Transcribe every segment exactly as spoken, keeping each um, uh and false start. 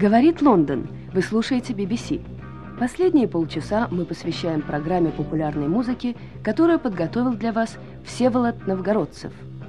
Говорит Лондон. Вы слушаете би би си. Последние полчаса мы посвящаем программе популярной музыки, которую подготовил для вас Всеволод Новгородцев.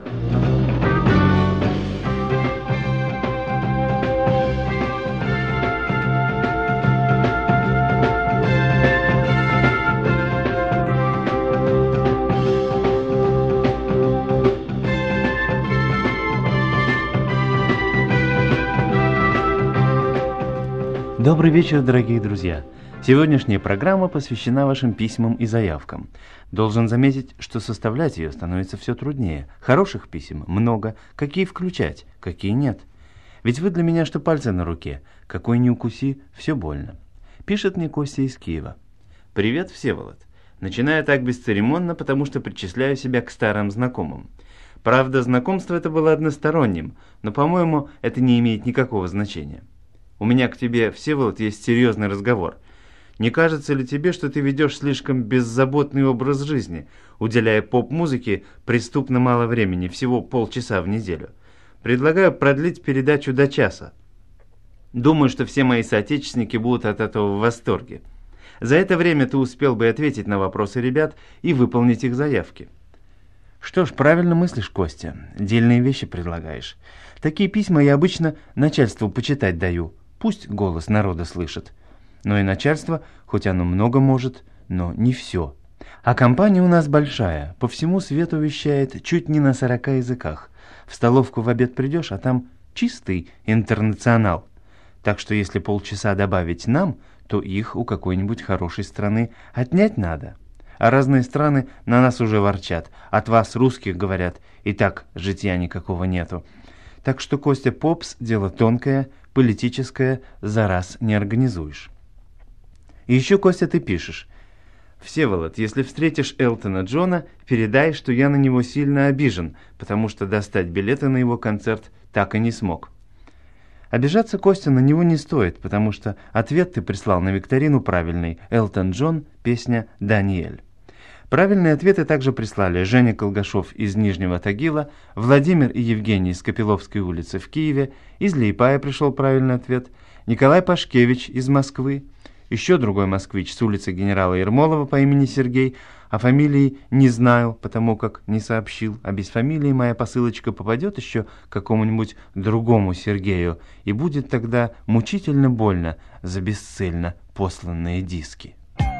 Добрый вечер, дорогие друзья! Сегодняшняя программа посвящена вашим письмам и заявкам. Должен заметить, что составлять ее становится все труднее. Хороших писем много, какие включать, какие нет. Ведь вы для меня что пальцы на руке, какой ни укуси, все больно. Пишет мне Костя из Киева. «Привет, Всеволод. Начинаю так бесцеремонно, потому что причисляю себя к старым знакомым. Правда, знакомство это было односторонним, но, по-моему, это не имеет никакого значения. У меня к тебе, Всеволод, есть серьезный разговор. Не кажется ли тебе, что ты ведешь слишком беззаботный образ жизни, уделяя поп-музыке преступно мало времени, всего полчаса в неделю? Предлагаю продлить передачу до часа. Думаю, что все мои соотечественники будут от этого в восторге. За это время ты успел бы ответить на вопросы ребят и выполнить их заявки». «Что ж, правильно мыслишь, Костя. Дельные вещи предлагаешь. Такие письма я обычно начальству почитать даю. Пусть голос народа слышит. Но и начальство, хоть оно много может, но не все. А компания у нас большая, по всему свету вещает чуть не на сорока языках. В столовку в обед придешь, а там чистый интернационал. Так что если полчаса добавить нам, то их у какой-нибудь хорошей страны отнять надо. А разные страны на нас уже ворчат. От вас, русских, говорят, и так житья никакого нету. Так что, Костя, попс – дело тонкое, политическое, за раз не организуешь». И еще, Костя, ты пишешь. «Всеволод, если встретишь Элтона Джона, передай, что я на него сильно обижен, потому что достать билеты на его концерт так и не смог». Обижаться, Костя, на него не стоит, потому что ответ ты прислал на викторину правильный. Элтон Джон, песня «Даниэль». Правильные ответы также прислали Женя Колгашов из Нижнего Тагила, Владимир и Евгений из Копиловской улицы в Киеве, из Лиепая пришел правильный ответ, Николай Пашкевич из Москвы, еще другой москвич с улицы генерала Ермолова по имени Сергей, а фамилии не знаю, потому как не сообщил, а без фамилии моя посылочка попадет еще к какому-нибудь другому Сергею, и будет тогда мучительно больно за бесцельно посланные диски».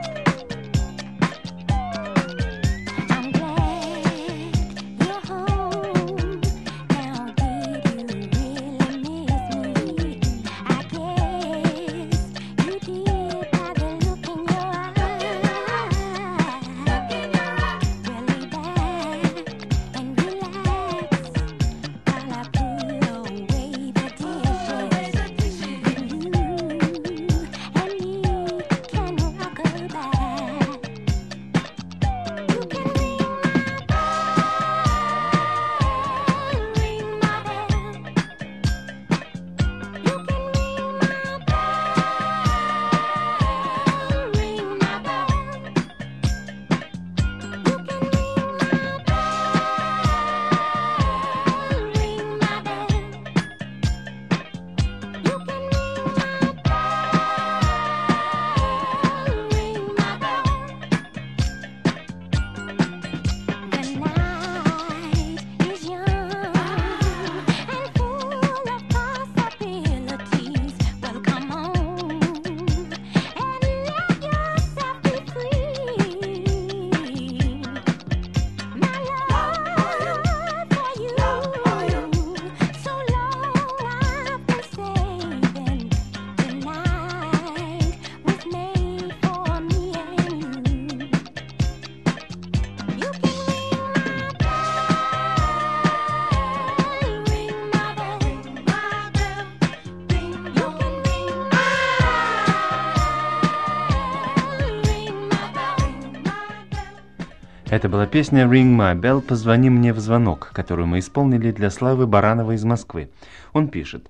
Это была песня «Ring My Bell», «Позвони мне в звонок», которую мы исполнили для Славы Баранова из Москвы. Он пишет.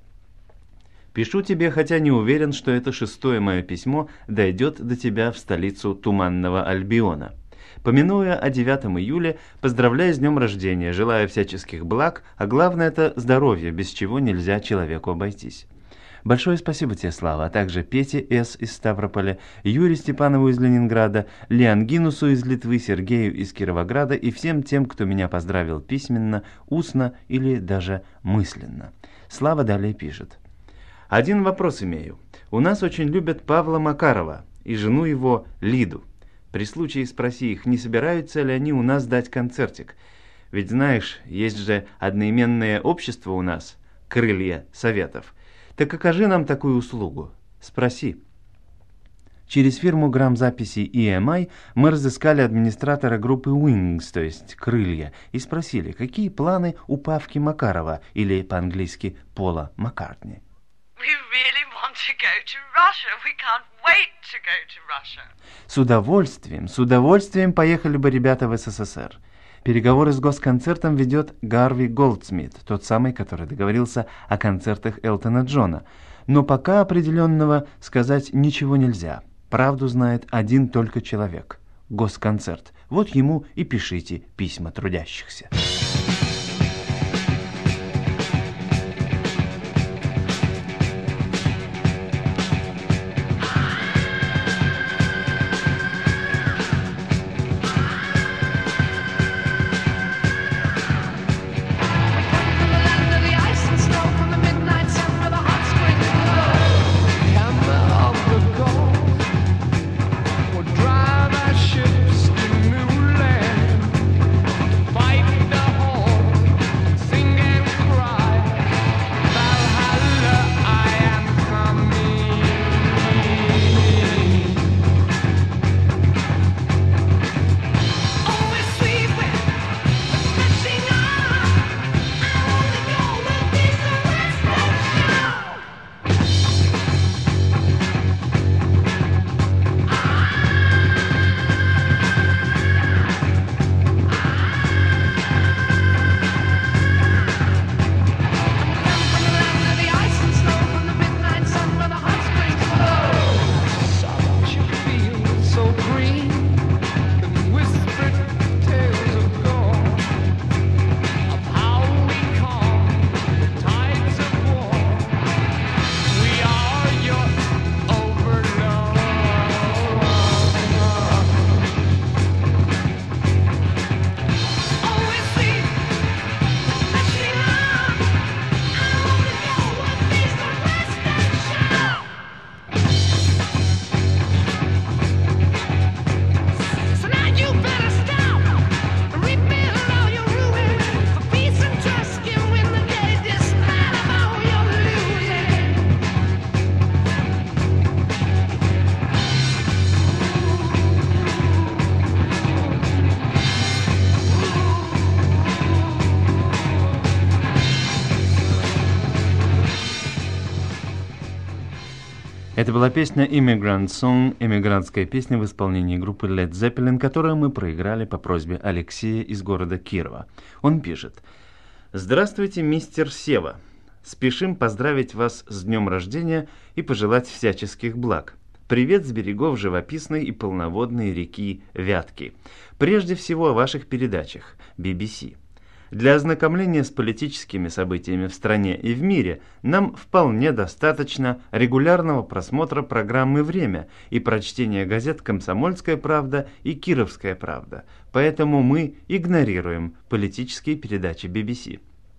«Пишу тебе, хотя не уверен, что это шестое мое письмо дойдет до тебя в столицу Туманного Альбиона. Помянуя о девятом июля, поздравляю с днем рождения, желаю всяческих благ, а главное это здоровье, без чего нельзя человеку обойтись. Большое спасибо тебе, Слава, а также Пете С. из Ставрополя, Юрию Степанову из Ленинграда, Леонгинусу из Литвы, Сергею из Кировограда и всем тем, кто меня поздравил письменно, устно или даже мысленно. Слава далее пишет. Один вопрос имею. У нас очень любят Павла Макарова и жену его Лиду. При случае спроси их, не собираются ли они у нас дать концертик. Ведь знаешь, есть же одноименное общество у нас, «Крылья Советов». Так окажи нам такую услугу. Спроси. Через фирму грамзаписи и эм ай мы разыскали администратора группы Wings, то есть «Крылья», и спросили, какие планы у Павки Макарова, или по-английски Пола Маккартни. С удовольствием, с удовольствием поехали бы ребята в СССР. Переговоры с госконцертом ведет Гарви Голдсмит, тот самый, который договорился о концертах Элтона Джона. Но пока определенного сказать ничего нельзя. Правду знает один только человек – госконцерт. Вот ему и пишите письма трудящихся. Это была песня «Immigrant Song», эмигрантская песня в исполнении группы Led Zeppelin, которую мы проиграли по просьбе Алексея из города Кирова. Он пишет: «Здравствуйте, мистер Сева. Спешим поздравить вас с днем рождения и пожелать всяческих благ. Привет с берегов живописной и полноводной реки Вятки. Прежде всего о ваших передачах би би си. Для ознакомления с политическими событиями в стране и в мире нам вполне достаточно регулярного просмотра программы «Время» и прочтения газет «Комсомольская правда» и «Кировская правда», поэтому мы игнорируем политические передачи би би си.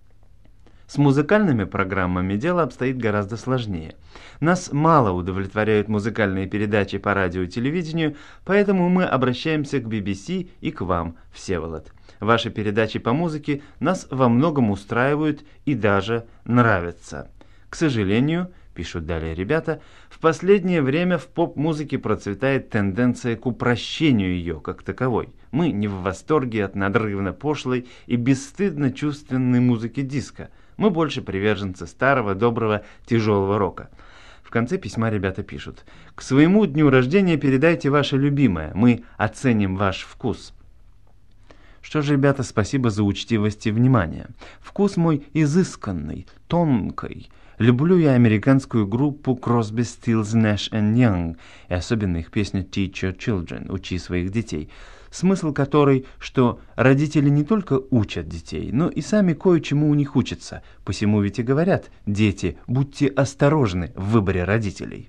С музыкальными программами дело обстоит гораздо сложнее. Нас мало удовлетворяют музыкальные передачи по радио и телевидению, поэтому мы обращаемся к би би си и к вам, Всеволод. Ваши передачи по музыке нас во многом устраивают и даже нравятся. К сожалению, пишут далее ребята, в последнее время в поп-музыке процветает тенденция к упрощению ее как таковой. Мы не в восторге от надрывно пошлой и бесстыдно чувственной музыки диско. Мы больше приверженцы старого, доброго, тяжелого рока. В конце письма ребята пишут: «К своему дню рождения передайте ваше любимое. Мы оценим ваш вкус». Что ж, ребята, спасибо за учтивость и внимание. Вкус мой изысканный, тонкий. Люблю я американскую группу Crosby, Stills, Nash and Young, и особенно их песню «Teach Your Children» — «Учи своих детей». смысл которой, что родители не только учат детей, но и сами кое-чему у них учатся. Посему ведь и говорят: дети, будьте осторожны в выборе родителей.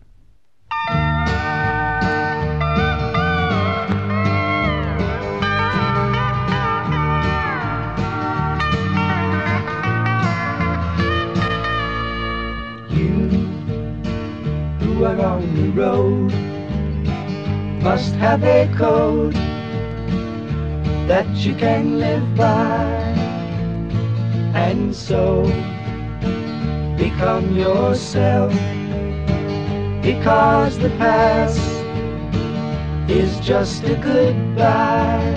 Who are on the road must have a code that you can live by, and so become yourself, because the past is just a goodbye.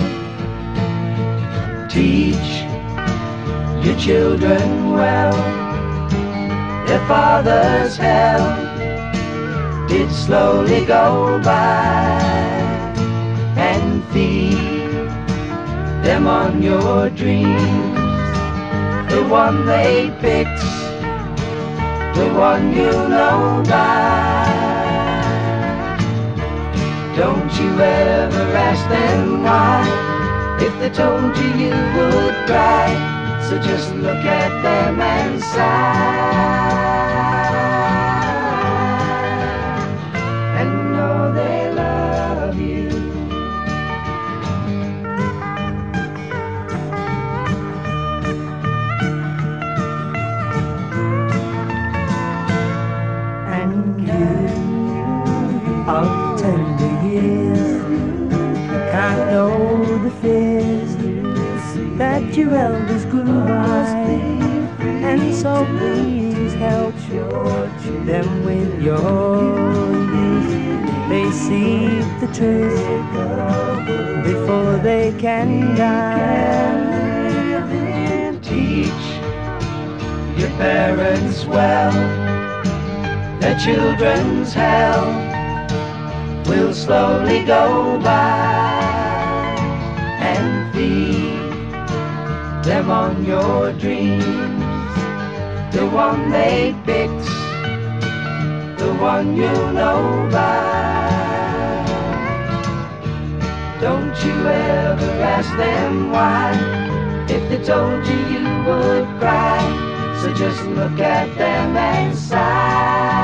Teach your children well, their father's hell did slowly go by, and feed them on your dreams, the one they picked, the one you know by. Don't you ever ask them why, if they told you you would cry, so just look at them and sigh. Of tender years, can't know the fears that your elders grew by, and so please help them with your youth. They see the truth before they can die. Teach your parents well, their children's hell will slowly go by, and feed them on your dreams, the one they picked, the one you know by. Don't you ever ask them why, if they told you you would cry, so just look at them and sigh.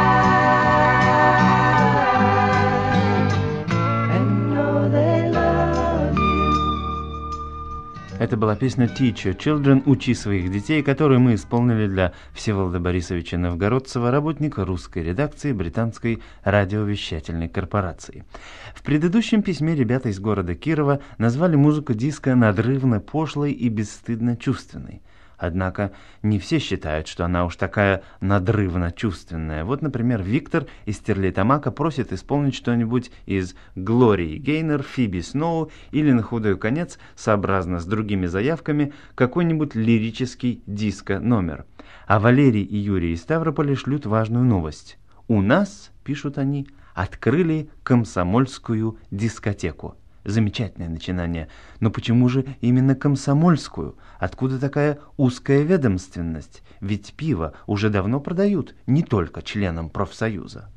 Это была песня «Teach Your Children» «Учи своих детей», которую мы исполнили для Всеволода Борисовича Новгородцева, работника русской редакции британской радиовещательной корпорации. В предыдущем письме ребята из города Кирова назвали музыку диско надрывно пошлой и бесстыдно чувственной. Однако не все считают, что она уж такая надрывно чувственная. Вот, например, Виктор из Стерлитамака просит исполнить что-нибудь из Глории Гейнер, Фиби Сноу или, на худой конец, сообразно с другими заявками, какой-нибудь лирический диско-номер. А Валерий и Юрий из Ставрополя шлют важную новость. «У нас, — пишут они, — открыли комсомольскую дискотеку». Замечательное начинание. Но почему же именно комсомольскую? Откуда такая узкая ведомственность? Ведь пиво уже давно продают не только членам профсоюза.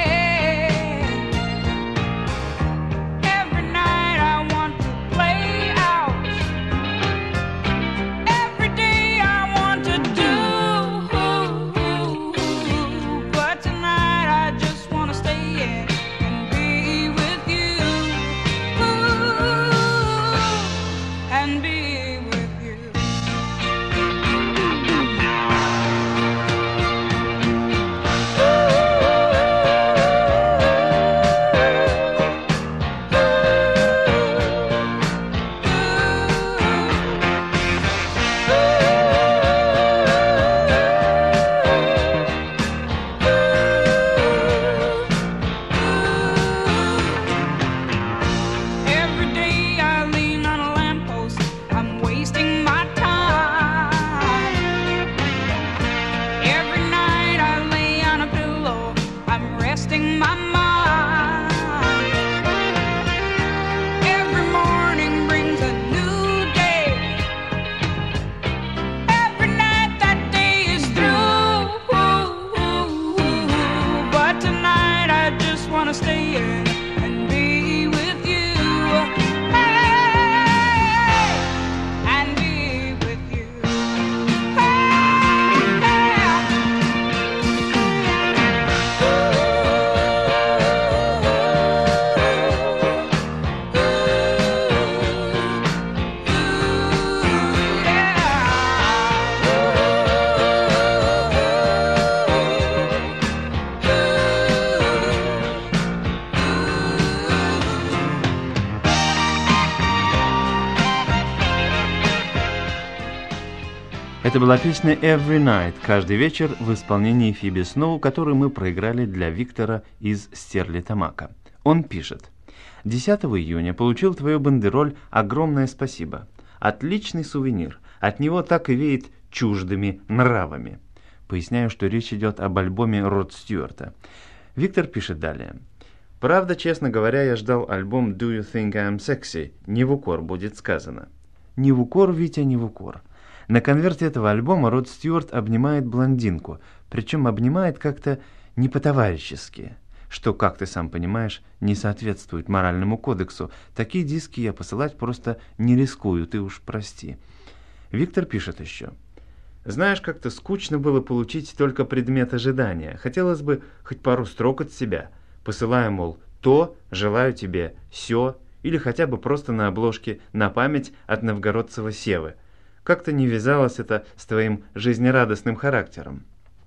Every night I want to play wanna stay in and be with you. And be with you. Это была песня «Every Night» каждый вечер в исполнении Фиби Сноу, которую мы проиграли для Виктора из Стерлитамака. Он пишет: десятого июня получил твою бандероль, огромное спасибо. Отличный сувенир, от него так и веет чуждыми нравами. Поясняю, что речь идет об альбоме Род Стюарта. Виктор пишет далее. Правда, честно говоря, я ждал альбом «Do You Think I'm Sexy?» Не в укор будет сказано. Не в укор, Витя, не в укор. На конверте этого альбома Род Стюарт обнимает блондинку, причем обнимает как-то не по-товарищески, что, как ты сам понимаешь, не соответствует моральному кодексу. Такие диски я посылать просто не рискую, ты уж прости. Виктор пишет еще. Знаешь, как-то скучно было получить только предмет ожидания. Хотелось бы хоть пару строк от себя. Посылаю, мол, то, желаю тебе, сё, или хотя бы просто на обложке на память от новгородцева Севы. Как-то не вязалось это с твоим жизнерадостным характером.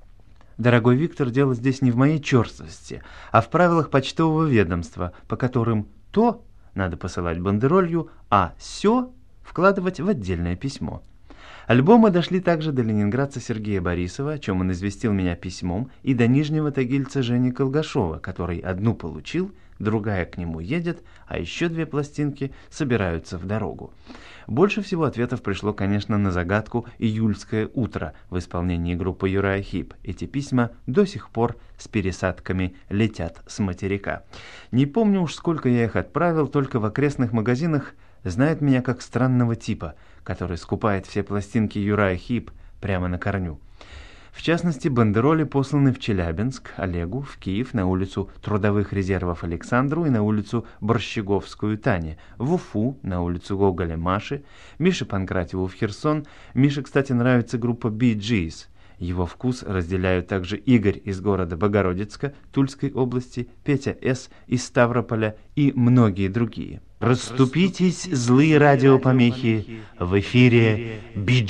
Дорогой Виктор, дело здесь не в моей черствости, а в правилах почтового ведомства, по которым то надо посылать бандеролью, а сё вкладывать в отдельное письмо. Альбомы дошли также до ленинградца Сергея Борисова, о чем он известил меня письмом, и до нижнего тагильца Жени Колгашова, который одну получил, другая к нему едет, а еще две пластинки собираются в дорогу. Больше всего ответов пришло, конечно, на загадку «Июльское утро» в исполнении группы Юрая Хип. Эти письма до сих пор с пересадками летят с материка. Не помню уж, сколько я их отправил, только в окрестных магазинах знают меня как странного типа, который скупает все пластинки Юрая Хип прямо на корню. В частности, бандероли посланы в Челябинск Олегу, в Киев на улицу Трудовых резервов Александру и на улицу Борщеговскую Тане, в Уфу на улицу Гоголя Маше, Мише Панкратьеву в Херсон. Мише, кстати, нравится группа Bee Gees. Его вкус разделяют также Игорь из города Богородицка, Тульской области, Петя С. из Ставрополя и многие другие. Расступитесь, злые радиопомехи, в эфире Bee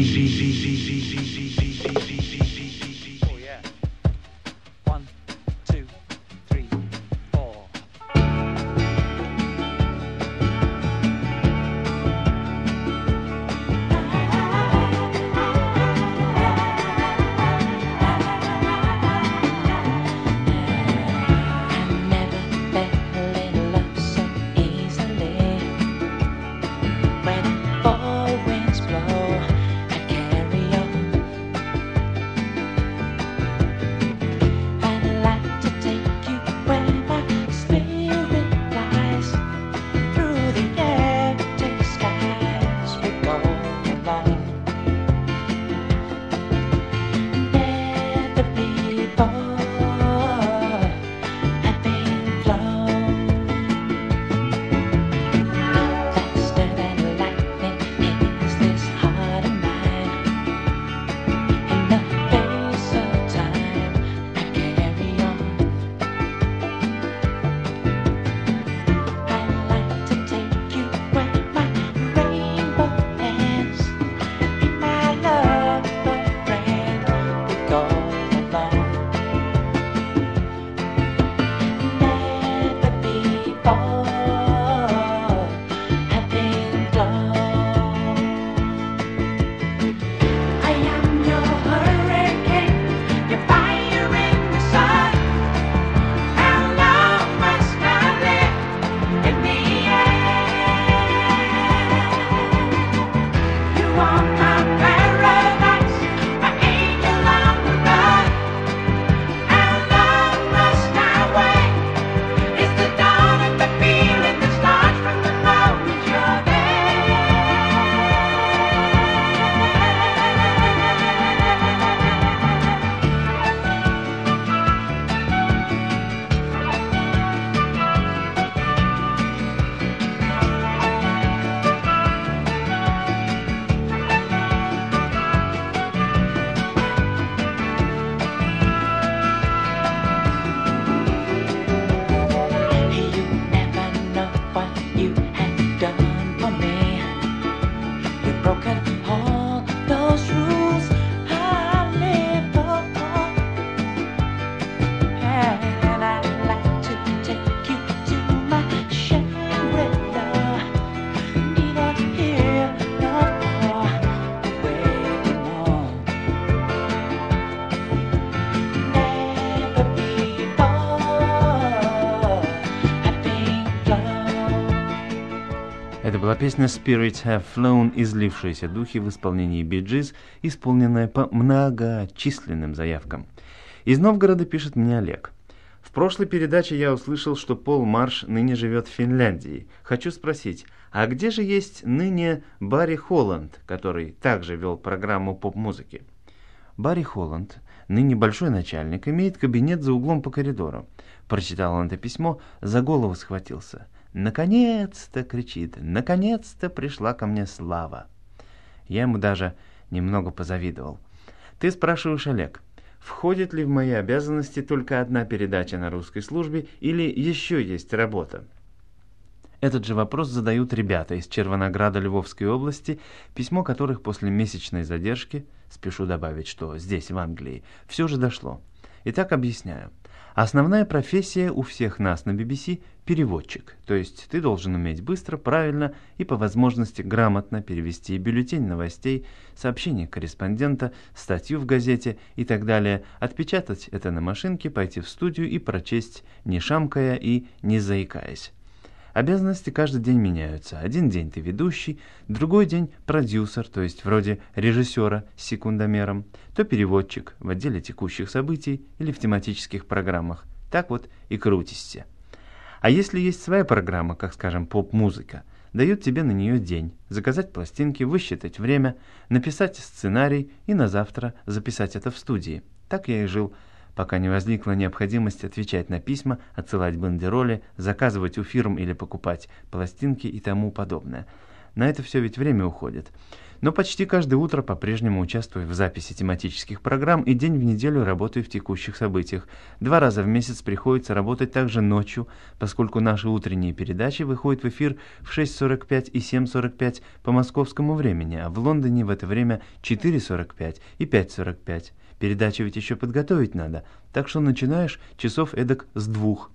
Gees. Это была песня «Spirits Have Flown», излившаяся духи в исполнении Bee Gees, исполненная по многочисленным заявкам. Из Новгорода пишет мне Олег. В прошлой передаче я услышал, что Пол Марш ныне живет в Финляндии. Хочу спросить, а где же есть ныне Барри Холланд, который также вел программу поп-музыки? Барри Холланд, ныне большой начальник, имеет кабинет за углом по коридору. Прочитал он это письмо, за голову схватился. «Наконец-то!» — кричит. «Наконец-то пришла ко мне слава!» Я ему даже немного позавидовал. Ты спрашиваешь, Олег, входит ли в мои обязанности только одна передача на русской службе или еще есть работа? Этот же вопрос задают ребята из Червонограда Львовской области, письмо которых после месячной задержки, спешу добавить, что здесь, в Англии, все же дошло. Итак, объясняю. Основная профессия у всех нас на би би си – переводчик, то есть ты должен уметь быстро, правильно и по возможности грамотно перевести бюллетень новостей, сообщение корреспондента, статью в газете и так далее, отпечатать это на машинке, пойти в студию и прочесть, не шамкая и не заикаясь. Обязанности каждый день меняются. Один день ты ведущий, другой день продюсер, то есть вроде режиссера с секундомером, то переводчик в отделе текущих событий или в тематических программах. Так вот и крутишься. А если есть своя программа, как, скажем, поп-музыка, дают тебе на нее день, заказать пластинки, высчитать время, написать сценарий и на завтра записать это в студии. Так я и жил, пока не возникла необходимость отвечать на письма, отсылать бандероли, заказывать у фирм или покупать пластинки и тому подобное. На это все ведь время уходит. Но почти каждое утро по-прежнему участвую в записи тематических программ и день в неделю работаю в текущих событиях. Два раза в месяц приходится работать также ночью, поскольку наши утренние передачи выходят в эфир в шесть сорок пять и семь сорок пять по московскому времени, а в Лондоне в это время четыре сорок пять и пять сорок пять. Передачу ведь еще подготовить надо, так что начинаешь часов эдак с двух.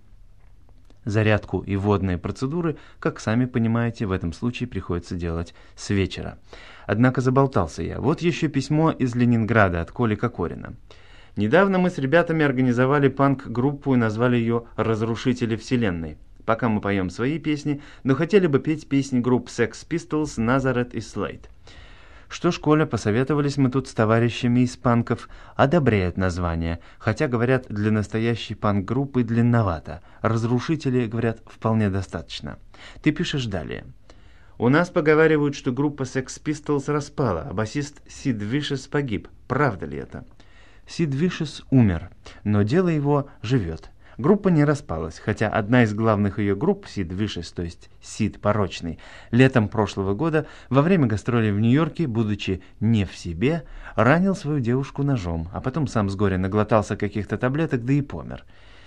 Зарядку и водные процедуры, как сами понимаете, в этом случае приходится делать с вечера. Однако заболтался я. Вот еще письмо из Ленинграда от Коли Кокорина. Недавно мы с ребятами организовали панк-группу и назвали ее «Разрушители Вселенной». Пока мы поем свои песни, но хотели бы петь песни групп Sex Pistols, Nazareth и Slade. Что ж, Коля, посоветовались мы тут с товарищами из панков, одобряют название, хотя, говорят, для настоящей панк-группы длинновато. Разрушители, говорят, вполне достаточно. Ты пишешь далее. У нас поговаривают, что группа Sex Pistols распала, а басист Сид Вишес погиб. Правда ли это? Сид Вишес умер, но дело его живет. Группа не распалась, хотя одна из главных ее групп, Сид Вишес, то есть Сид Порочный, летом прошлого года во время гастролей в Нью-Йорке, будучи не в себе, ранил свою девушку ножом, а потом сам с горя наглотался каких-то таблеток, да и помер.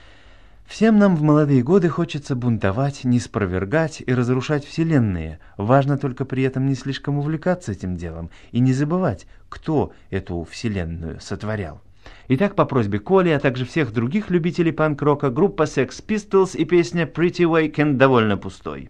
Всем нам в молодые годы хочется бунтовать, не спровергать и разрушать вселенные. Важно только при этом не слишком увлекаться этим делом и не забывать, кто эту вселенную сотворял. Итак, по просьбе Коли, а также всех других любителей панк-рока, группа Sex Pistols и песня Pretty Weekend довольно пустой.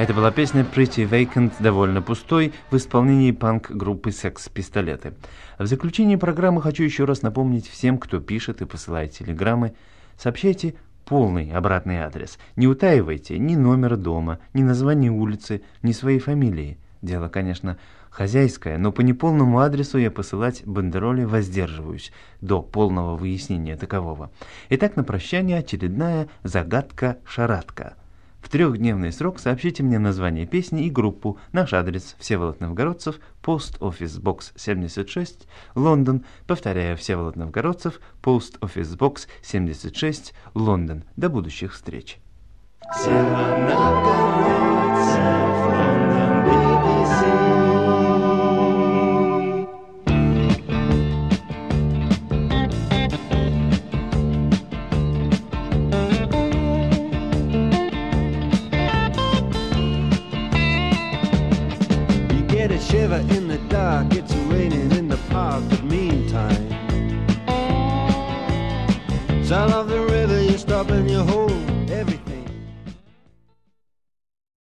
Это была песня Pretty Vacant, довольно пустой, в исполнении панк-группы Секс-Пистолеты. В заключении программы хочу еще раз напомнить всем, кто пишет и посылает телеграммы, сообщайте полный обратный адрес. Не утаивайте ни номера дома, ни название улицы, ни своей фамилии. Дело, конечно, хозяйское, но по неполному адресу я посылать бандероли воздерживаюсь до полного выяснения такового. Итак, на прощание очередная загадка-шарадка. В трехдневный срок сообщите мне название песни и группу. Наш адрес: Всеволод Новгородцев, Post Office Box семьдесят шесть, Лондон. Повторяю, Всеволод Новгородцев, Post Office Box семьдесят шесть, Лондон. До будущих встреч. Shiver in the dark, it's raining in the park, but meantime, sound of the river, you stop and you hold